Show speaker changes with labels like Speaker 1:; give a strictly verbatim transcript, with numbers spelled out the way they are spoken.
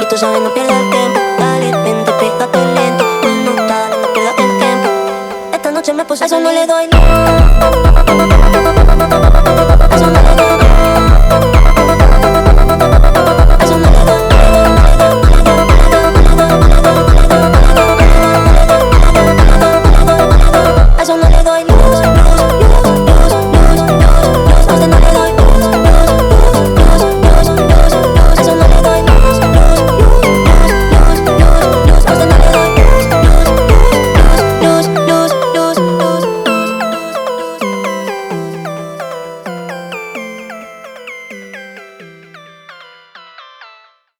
Speaker 1: tú sabes, no pierdas el tiempo. Dale, vente, pégate lento. No, dale, no pierdas el tiempo. Esta noche me puse, a eso no le doy.